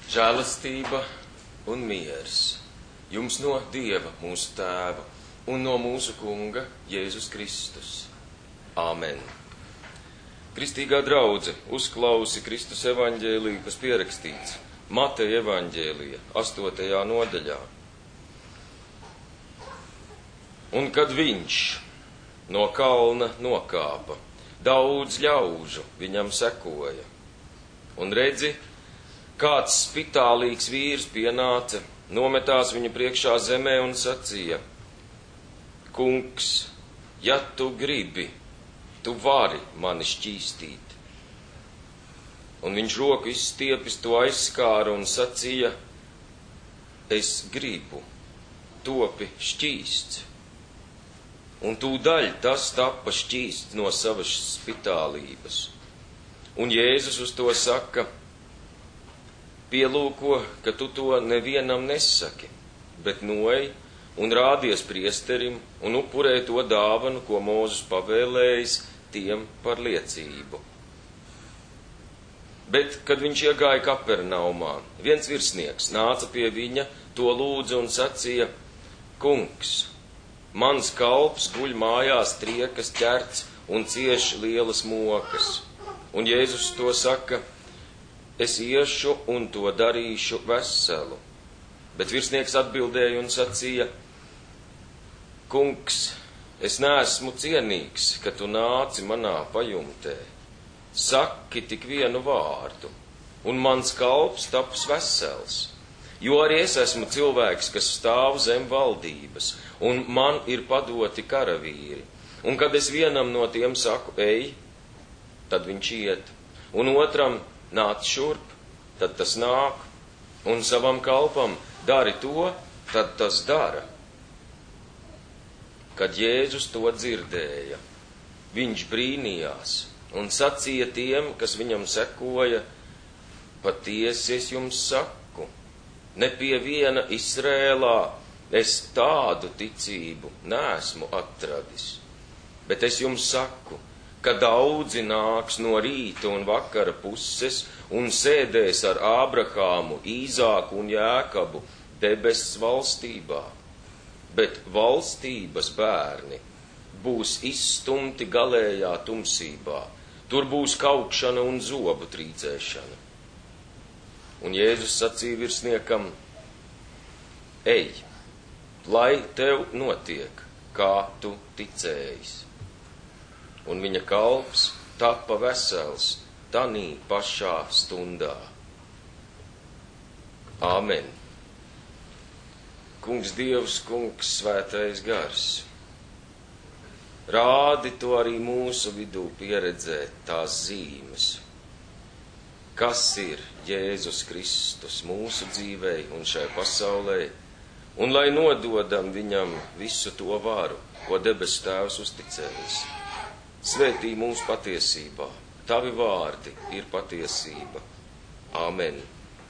Žēlastība un miers jums no Dieva, mūsu Tēva, un no mūsu Kunga Jēzus Kristus. Āmen. Kristīgā draudze, uzklausi Kristus evaņģēliju, kas pierakstīts Mateja evaņģēlija 8. nodaļā. Un kad viņš no kalna nokāpa, daudz ļaužu viņam sekoja. Un redzi, kāds spitālīgs vīrs pienāca, nometās viņu priekšā zemē un sacīja: Kungs, ja tu gribi, tu vari mani šķīstīt. Un viņš roku izstiepis, to aizskāra un sacīja: Es gribu, topi šķīsts. Un tūdaļ tas tapa šķīsts no savas spitālības. Un Jēzus uz to saka: Pielūko, ka tu to nevienam nesaki, bet noej un rādies priesterim un upurē to dāvanu, ko Mūzes pavēlējis tiem par liecību. Bet, kad viņš iegāja Kapernaumā, viens virsnieks nāca pie viņa, to lūdza un sacīja: Kungs, mans kalps guļ mājās triekas ķerts un cieš lielas mokas. Un Jēzus to saka: Es iešu un to darīšu veselu. Bet virsnieks atbildēja un sacīja: Kungs, es neesmu cienīgs, ka tu nāci manā pajumtē. Saki tik vienu vārdu, un mans kalps taps vesels. Jo arī es esmu cilvēks, kas stāv zem valdības, un man ir padoti karavīri. Un kad es vienam no tiem saku: Ej, tad viņš iet, un otram: Nāc šurp, tad tas nāk, un savam kalpam: Dari to, tad tas dara. Kad Jēzus to dzirdēja, viņš brīnījās un sacīja tiem, kas viņam sekoja: Patiesi es jums saku, ne pie viena Izrēlā es tādu ticību neesmu atradis. Bet es jums saku, ka daudzi nāks no rīta un vakara puses un sēdēs ar Ābrahāmu, Īzāku un Jēkabu debesis valstībā. Bet valstības bērni būs izstumti galējā tumsībā. Tur būs kaukšana un zobu trīcēšana. Un Jēzus sacīja virsniekam: Ej, lai tev notiek, kā tu ticējis. Un viņa kalps tapa vesels tanī pašā stundā. Āmen. Kungs Dievs, Kungs Svētais Gars, rādi to arī mūsu vidū pieredzēt tās zīmes, kas ir Jēzus Kristus mūsu dzīvei un šai pasaulē, un lai nododam viņam visu to varu, ko debesu Tēvs uzticējis. Svētī mūsu patiesībā, tavi vārdi ir patiesība. Āmen.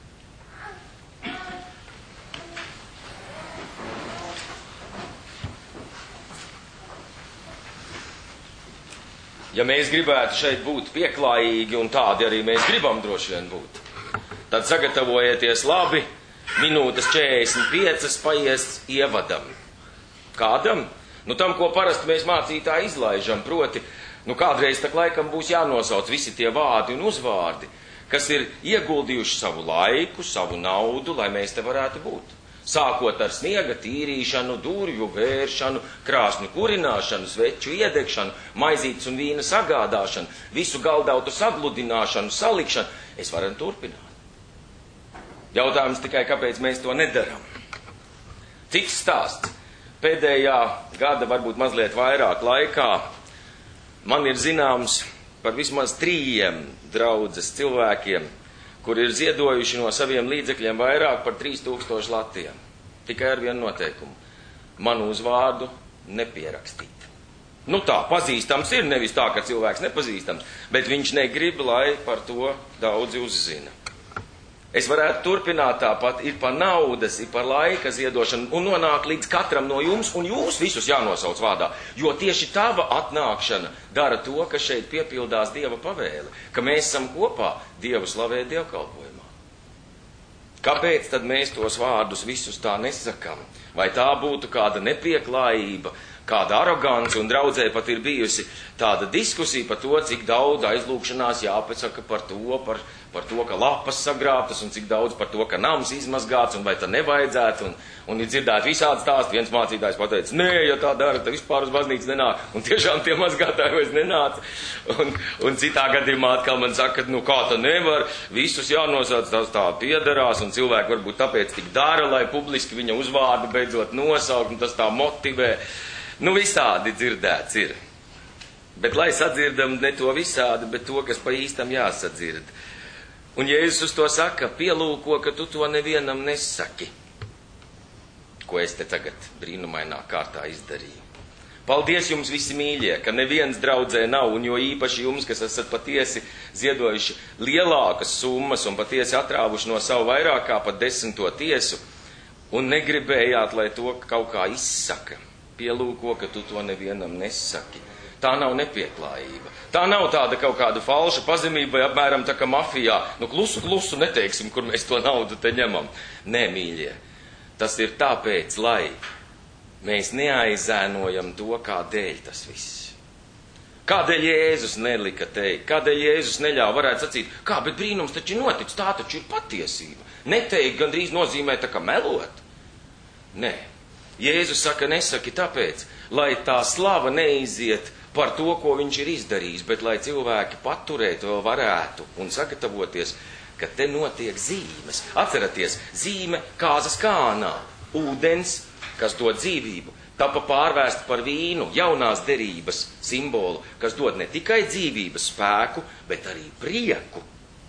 Ja mēs gribētu šeit būt pieklājīgi, un tādi arī mēs gribam droši vien būt, tad sagatavojieties labi, minūtes 45 paies ievadam. Kādam? Tam, ko parasti mēs mācītāji izlaižam, proti, kādreiz tak laikam būs jānosauc visi tie vārdi un uzvārdi, kas ir ieguldījuši savu laiku, savu naudu, lai mēs te varētu būt. Sākot ar sniega tīrīšanu, durvju vēršanu, krāsņu kurināšanu, sveču iedegšanu, maizītes un vīna sagādāšanu, visu galdautu sagludināšanu, salikšanu. Es varu turpināt. Jautājums tikai, kāpēc mēs to nedaram. Cits stāsts. Pēdējā gada, varbūt mazliet vairāk laikā, man ir zināms par vismaz 3 draudzes cilvēkiem, kuri ir ziedojuši no saviem līdzekļiem vairāk par 3000 latiem. Tikai ar vienu noteikumu. Manu uzvārdu nepierakstīt. Tā, pazīstams ir, nevis tā, ka cilvēks nepazīstams, bet viņš negrib, lai par to daudzi uzzina. Es varētu turpināt tāpat, ir par naudas, ir par laika ziedošanu un nonāk līdz katram no jums, un jūs visus jānosauc vārdā, jo tieši tava atnākšana dara to, ka šeit piepildās Dieva pavēle, ka mēs esam kopā Dievu slavēt dievkalpojumā. Kāpēc tad mēs tos vārdus visus tā nesakam? Vai tā būtu kāda nepieklājība, kāda arogance, un draudzē pat ir bijusi tāda diskusija par to, cik daudz aizlūgšanās jāpasaka par to, ka lapas sagrābtas, un cik daudz par to, ka nams izmazgāts, un vai tā nevajadzētu, un ir dzirdēt visādi stāsti. Viens mācītājs pateica, nē, ja tā dara, tad vispār uz baznīcu nenāk, un tiešām tie mazgātāji vairs nenāca. Un citā gadījumā atkal man saka, nu kā tā nevar, visus jānosauc, tas tā piedarās, un cilvēki varbūt tāpēc tik dara, lai publiski viņa uzvārdu beidzot nosaukt, un tas tā motivē. Nu, visādi dzirdēts ir. Bet lai sadzirdam ne to visādi, bet to, kas pa īstam jāsadzird. Un Jēzus uz to saka, pielūko, ka tu to nevienam nesaki. Ko es te tagad brīnumainā kārtā izdarīju. Paldies jums visi mīļie, ka neviens draudzē nav, un jo īpaši jums, kas esat patiesi ziedojuši lielākas summas un patiesi atrāvuši no savu vairāk kā pat 10. tiesu, un negribējāt, lai to kaut kā izsaka. Pielūko, ka tu to nevienam nesaki. Tā nav nepieklājība. Tā nav tāda kaut kāda falša pazemība, vai apmēram tā kā mafijā. Nu, klusu neteiksim, kur mēs to naudu te ņemam. Nē, mīļie, tas ir tāpēc, lai mēs neaizēnojam to, kādēļ tas viss. Kādēļ Jēzus nelika teikt, kādēļ Jēzus neļāva, varētu sacīt, kā, bet brīnums taču ir noticis, tā taču ir patiesība. Neteikt gandrīz nozīmē tā kā melot. Nē. Jēzus saka, nesaki tāpēc, lai tā slava neiziet par to, ko viņš ir izdarījis, bet lai cilvēki paturēt vēl varētu un sagatavoties, ka te notiek zīmes. Atceraties, zīme kāzas kānā, ūdens, kas dod dzīvību, tapa pārvērsta par vīnu, jaunās derības simbolu, kas dod ne tikai dzīvības spēku, bet arī prieku.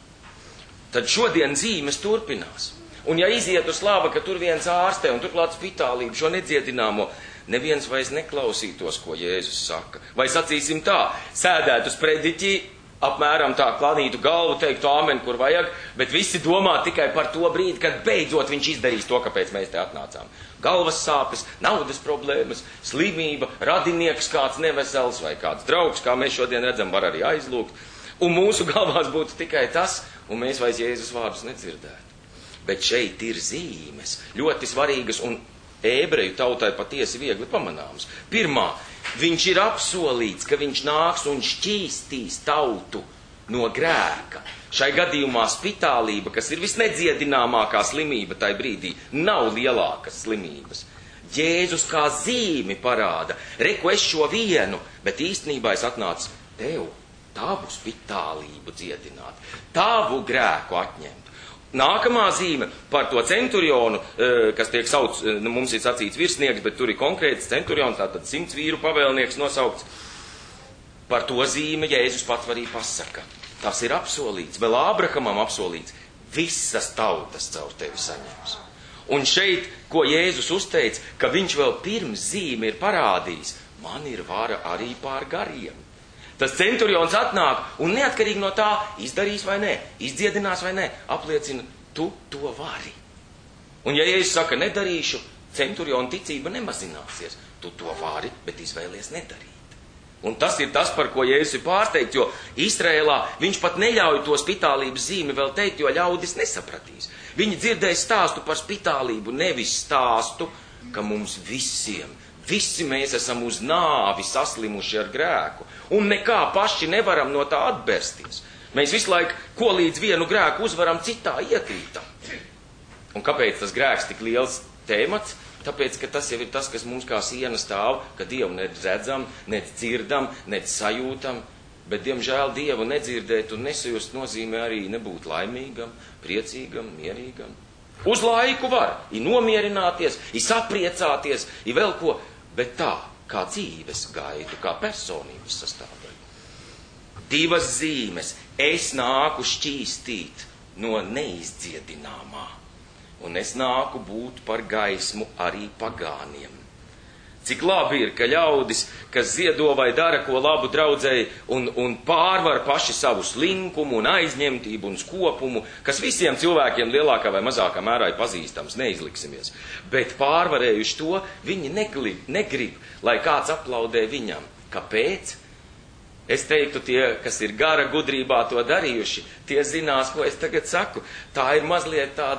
Tad šodien zīmes turpinās. Un ja izietu slava, ka tur viens ārstē un turklāt spitālību šo nedziedināmo, neviens vairs neklausītos, ko Jēzus saka. Vai sacīsim tā, sēdētu uz prediķi, apmēram tā klanītu galvu, teiktu āmen, kur vajag, bet visi domā tikai par to brīdi, kad beidzot viņš izdarīs to, kāpēc mēs te atnācām. Galvas sāpes, naudas problēmas, slimība, radinieks kāds nevesels vai kāds draugs, kā mēs šodien redzam, var arī aizlūgt. Un mūsu galvās būtu tikai tas, un mēs vairs Jēzus vārdus nedzirdētu. Bet šeit ir zīmes, ļoti svarīgas un ebreju tautai patiesi viegli pamanāmas. Pirmā, viņš ir apsolīts, ka viņš nāks un šķīstīs tautu no grēka. Šai gadījumā spitālība, kas ir visnedziedināmākā slimība tai brīdī, nav lielākas slimības. Jēzus kā zīmi parāda, reku es šo vienu, bet īstenībā es atnācu tev, tavu spitālību dziedināt, tavu grēku atņemt. Nākamā zīme par to centurionu, kas tiek sauc, mums ir sacīts virsnieks, bet tur ir konkrēts centurions, tātad 100 vīru pavēlnieks nosaukts. Par to zīme Jēzus pats arī pasaka. Tas ir apsolīts, vēl Ābrahamam apsolīts, visas tautas caur tevi saņems. Un šeit, ko Jēzus uzteica, ka viņš vēl pirms zīme ir parādījis, man ir vara arī pār gariem. Tas centurions atnāk un neatkarīgi no tā izdarīs vai nē, izdziedinās vai nē, apliecina, tu to vari. Un ja Jēzus saka, nedarīšu, centuriona ticība nemazināsies. Tu to vari, bet izvēlies nedarīt. Un tas ir tas, par ko Jēzus ir pārsteigts, jo Izrēlā viņš pat neļauj to spitālības zīmi vēl teikt, jo ļaudis nesapratīs. Viņi dzirdēs stāstu par spitālību, nevis stāstu, ka mums visiem, visi mēs esam uz nāvi saslimuši ar grēku. Un nekā paši nevaram no tā atbersties. Mēs visu laiku, ko līdz vienu grēku uzvaram, citā iekrītam. Un kāpēc tas grēks tik liels tēmats? Tāpēc, ka tas jau ir tas, kas mums kā siena stāv, ka Dievu nec redzam, nec dzirdam, nec sajūtam, bet, diemžēl, Dievu nedzirdēt un nesajust nozīmē arī nebūt laimīgam, priecīgam, mierīgam. Uz laiku var, ir nomierināties, ir sapriecāties, ir vēl ko, bet tā, kā dzīves gaidu, kā personības sastāvdaļu. Divas zīmes. Es nāku šķīstīt no neizdziedināmā, un es nāku būt par gaismu arī pagāniem. Cik labi ir, ka ļaudis, kas ziedo vai dara ko labu draudzēji un pārvar paši savu slinkumu un aizņemtību un skopumu, kas visiem cilvēkiem lielākā vai mazākā mērā ir pazīstams, neizliksimies. Bet pārvarējuši to, viņi negrib, lai kāds aplaudē viņam. Kāpēc? Es teiktu, tie, kas ir gara gudrībā to darījuši, tie zinās, ko es tagad saku. Tā ir mazliet tāda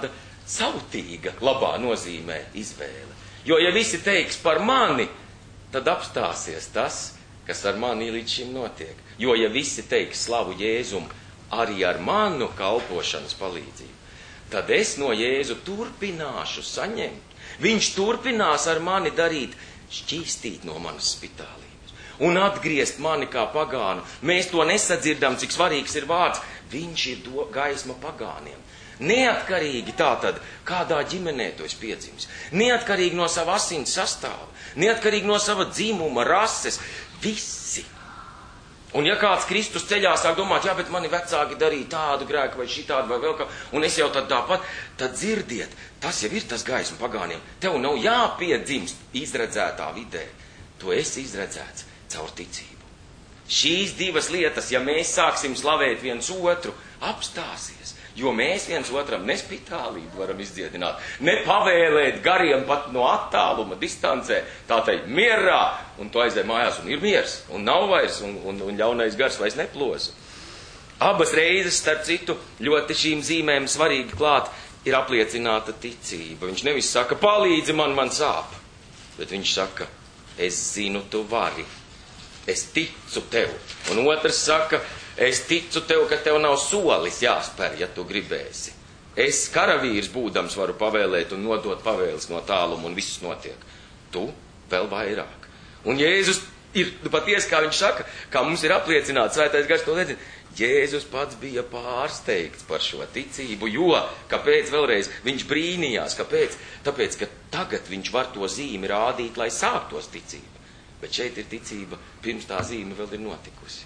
sautīga labā nozīmē izvēle. Jo, ja visi teiks par mani, tad apstāsies tas, kas ar mani līdz šim notiek. Jo, ja visi teiks slavu Jēzum arī ar manu kalpošanas palīdzību, tad es no Jēzu turpināšu saņemt. Viņš turpinās ar mani darīt, šķīstīt no manas spitālības un atgriezt mani kā pagānu. Mēs to nesadzirdam, cik svarīgs ir vārds. Viņš ir gaisma pagāniem. Neatkarīgi tātad, kādā ģimenē tu esi piedzimis, neatkarīgi no sava asins sastāva, neatkarīgi no sava dzimuma, rases, visi. Un ja kāds Kristus ceļā sāk domāt, jā, bet mani vecāki darīja tādu grēku vai šitādu vai vēl kā, un es jau tad tāpat, tad dzirdiet, tas jau ir tas gaisma pagāniem. Tev nav jāpiedzimst izredzētā vidē. Tu esi izredzēts caur ticību. Šīs divas lietas, ja mēs sāksim slavēt viens otru, apstāsies. Jo mēs viens otram ne spitālību varam izdziedināt, ne pavēlēt gariem pat no attāluma, distancē, tā teikt, mierā, un tu aizēj mājās, un ir miers, un nav vairs, un ļaunais gars vairs neplosa. Abas reizes, starp citu, ļoti šīm zīmēm svarīgi klāt ir apliecināta ticība. Viņš nevis saka, palīdzi man sāp, bet viņš saka, es zinu, tu vari, es ticu tev. Un otrs saka, es ticu tev, ka tev nav solis jāspēr, ja tu gribēsi. Es karavīrs būdams varu pavēlēt un nodot pavēles no tāluma, un viss notiek. Tu vēl vairāk. Un Jēzus ir patiesi, kā viņš saka, kā mums ir apliecināts, Svētais Gars to liecina. Jēzus pats bija pārsteigts par šo ticību, jo, kāpēc vēlreiz, viņš brīnījās, kāpēc? Tāpēc, ka tagad viņš var to zīmi rādīt, lai sāktos ticība. Bet šeit ir ticība, pirms tā zīme vēl ir notikusi.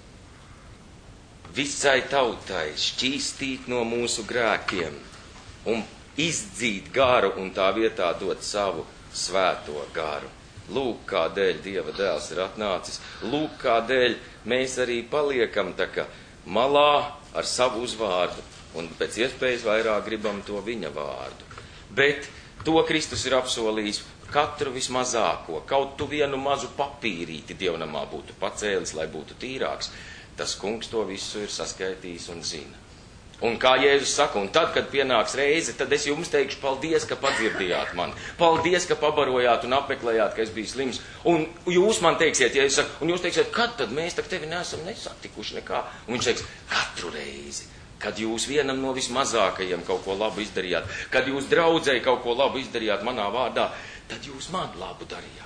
Visai tautai šķīstīt no mūsu grēkiem un izdzīt garu un tā vietā dot savu svēto garu. Lūk, kādēļ Dieva dēls ir atnācis. Lūk, kādēļ mēs arī paliekam tā kā malā ar savu uzvārdu un pēc iespējas vairāk gribam to viņa vārdu. Bet to Kristus ir apsolījis katru vismazāko, kaut tu vienu mazu papīrīti dievnamā būtu pacēlis, lai būtu tīrāks. Tas kungs to visu ir saskaitījis un zina. Un kā Jēzus saka, un tad, kad pienāks reize, tad es jums teikšu paldies, ka padzirdījāt mani. Paldies, ka pabarojāt un apmeklējāt, ka es biju slims. Un jūs man teiksiet, ja es saku, un jūs teiksiet, kad tad mēs tak tevi neesam nesatikuši nekā. Un viņš teiks, katru reizi, kad jūs vienam no vismazākajiem kaut ko labu izdarījāt, kad jūs draudzēji kaut ko labu izdarījāt manā vārdā, tad jūs man labu darījāt.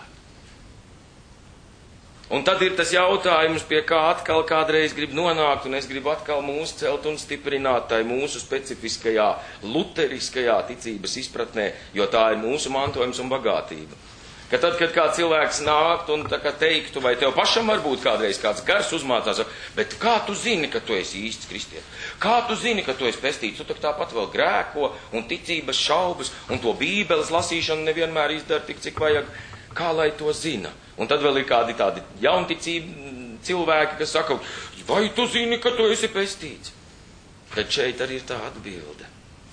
Un tad ir tas jautājums, pie kā atkal kādreiz grib nonākt, un es gribu atkal mūs celt un stiprināt tai mūsu specifiskajā, luteriskajā ticības izpratnē, jo tā ir mūsu mantojums un bagātība. Ka tad, kad kā cilvēks nākt un tā kā teiktu, vai tev pašam varbūt kādreiz kāds gars uzmācās, bet kā tu zini, ka tu esi īsts kristietis? Kā tu zini, ka tu esi pestīts? Tu tāpat vēl grēko un ticības šaubas, un to bībeles lasīšanu nevienmēr izdara tik, cik vajag. Kā lai to zina? Un tad vēl ir kādi tādi jaunticīgi cilvēki, kas saka, vai tu zini, ka tu esi pestīts? Tad šeit arī ir tā atbilde.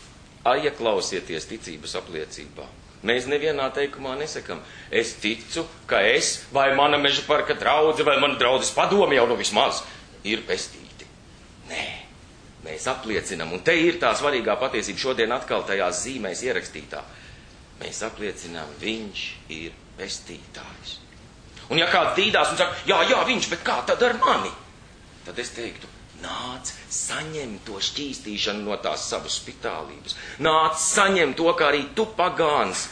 Ieklausieties ticības apliecībā. Mēs nevienā teikumā nesakam, es ticu, ka es vai mana meža parka draudze vai mana draudzes padome jau nu vismaz ir pestīti. Nē, mēs apliecinam, un te ir tā svarīgā patiesība šodien atkal tajās zīmēs ierakstītā. Mēs apliecinām, viņš ir pestītājs. Un ja kāds dīdās un saka, jā, viņš, bet kā tad ar mani? Tad es teiktu, nāc, saņem to šķīstīšanu no tās savas spitālības. Nāc, saņem to, kā arī tu pagāns.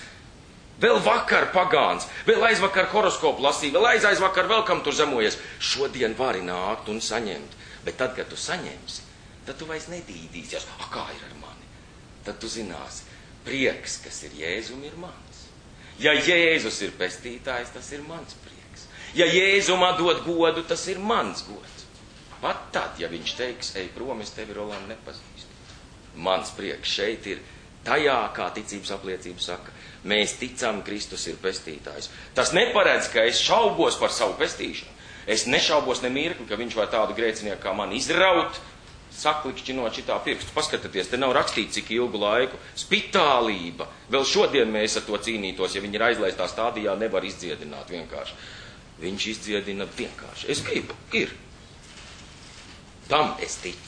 Vēl vakar pagāns, vēl aizvakar horoskopu lasīja, vēl aizvakar vēl kam tur zemojies. Šodien vari nākt un saņemt. Bet tad, kad tu saņemsi, tad tu vairs nedīdīsies. Kā ir ar mani? Tad tu zināsi, prieks, kas ir Jēzum, ir mans. Ja Jēzus ir pestītājs, tas ir mans prieks. Ja Jēzum atdod godu, tas ir mans gods. Pat tad, ja viņš teiks, ej prom, es tevi, Roland, nepazīstu. Mans prieks šeit ir tajā, kā ticības apliecība saka, mēs ticam, Kristus ir pestītājs. Tas neparedz, ka es šaubos par savu pestīšanu. Es nešaubos ne mirkli, ka viņš var tādu grēcinieku kā man izraut, saklikšķinot šitā pirkstu. Paskatieties, te nav rakstīts, cik ilgu laiku. Spitālība. Vēl šodien mēs ar to cīnītos, ja viņi ir aizlaistā stādījā, nevar izdziedināt vienkārši. Viņš izdziedina vienkārši. Es gribu, ir. Tam es ticu.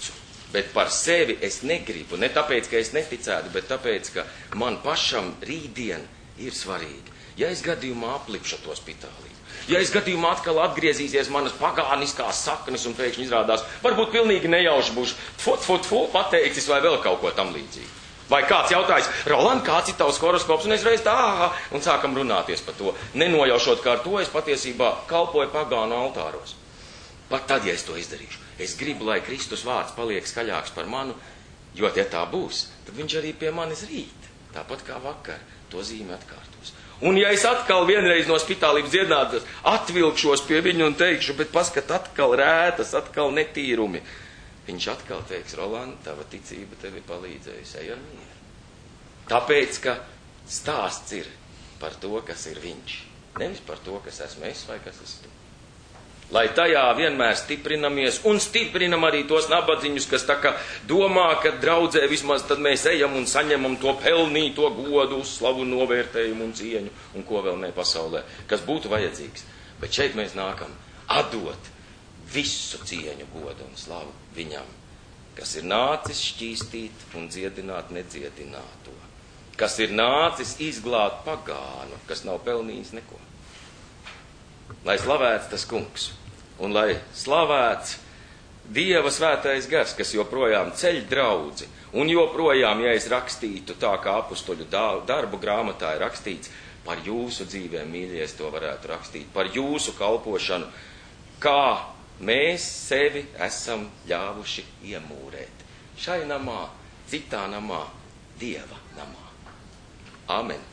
Bet par sevi es negribu. Ne tāpēc, ka es neticētu, bet tāpēc, ka man pašam rītdien ir svarīgi. Ja es gadījumā aplipšu to spitālību, ja es gadījumā atkal atgriezīsies manas pagāniskās saknes un pēkšņi izrādās, varbūt pilnīgi nejauši būšu pateicis vai vēl kaut ko tam līdzīgi. Vai kāds jautājis, Roland, kāds ir tavs horoskops? Un es reiz un sākam runāties par to. Nenojaušot, ka ar to es patiesībā kalpoju pagānu altāros. Pat tad, ja es to izdarīšu, es gribu, lai Kristus vārds paliek skaļāks par manu, jo, ja tā būs, tad viņš arī pie manis rīt, tāpat kā vakar, to zīme atkārtos. Un ja es atkal vienreiz no spitālības dziedinātas atvilkšos pie viņu un teikšu, bet paskat atkal rētas, atkal netīrumi, viņš atkal teiks, Roland, tava ticība tevi palīdzējusi, ej ar mieru. Tāpēc, ka stāsts ir par to, kas ir viņš, nevis par to, kas esmu es vai kas esmu tu. Lai tajā vienmēr stiprinamies un stiprinam arī tos nabadziņus, kas tā kā domā, ka draudzē vismaz tad mēs ejam un saņemam to pelnīto godu, slavu, novērtējumu un cieņu un ko vēl ne pasaulē, kas būtu vajadzīgs. Bet šeit mēs nākam atdot visu cieņu, godu un slavu viņam, kas ir nācis šķīstīt un dziedināt nedziedināto, kas ir nācis izglābt pagānu, kas nav pelnījis neko. Lai slavēts tas kungs. Un lai slavēts Dieva svētais gars, kas joprojām ceļ draudzi, un joprojām, ja es rakstītu tā, kā apustuļu darbu grāmatā ir rakstīts, par jūsu dzīvēm, mīļie, es to varētu rakstīt, par jūsu kalpošanu, kā mēs sevi esam ļāvuši iemūrēt. Šai namā, citā namā, Dieva namā. Amen.